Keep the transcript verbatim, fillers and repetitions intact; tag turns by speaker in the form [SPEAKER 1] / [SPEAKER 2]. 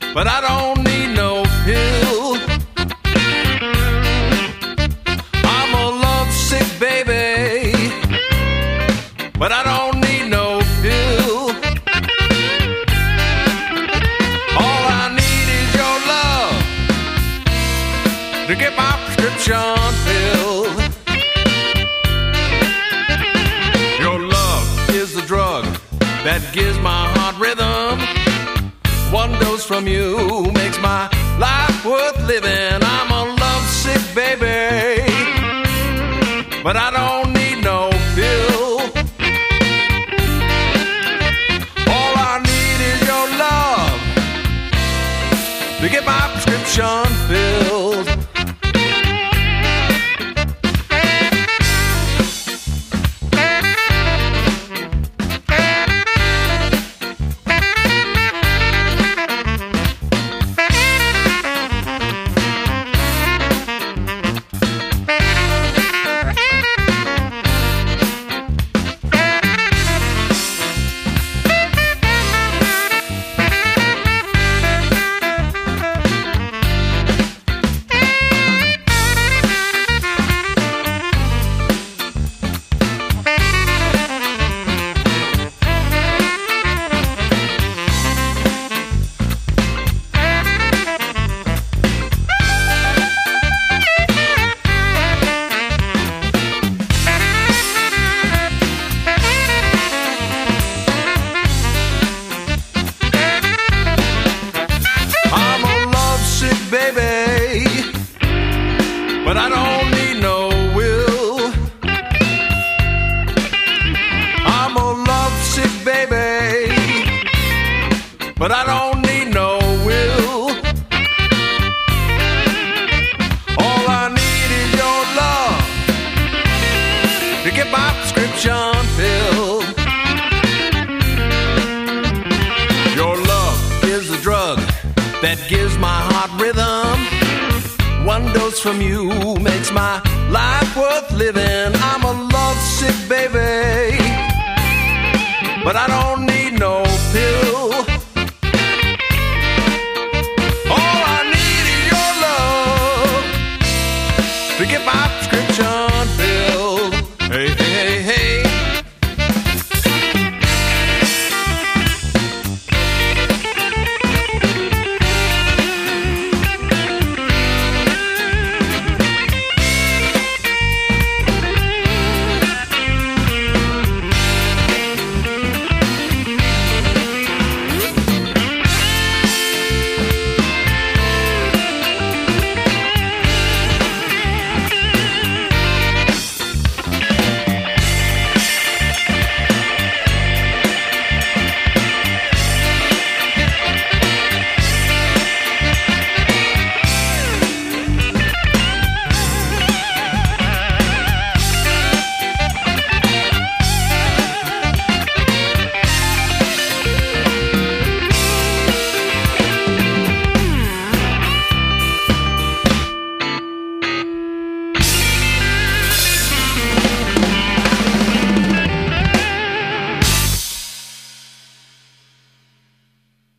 [SPEAKER 1] but I don't need no pill. I'm a lovesick baby, but I don't need no pill. All I need is your love to get my prescription filled. Your love is the drug that gives my heart rhythm. One dose from you makes my life worth living. I'm a lovesick baby, but I don't need no pill. All I need is your love to get my prescription filled. But I don't need no will. I'm a lovesick baby, but I don't need no will. All I need is your love to get my prescription filled. Your love is the drug that gives my heart rhythm. One dose from you makes my life worth living. I'm a lovesick baby, but I don't need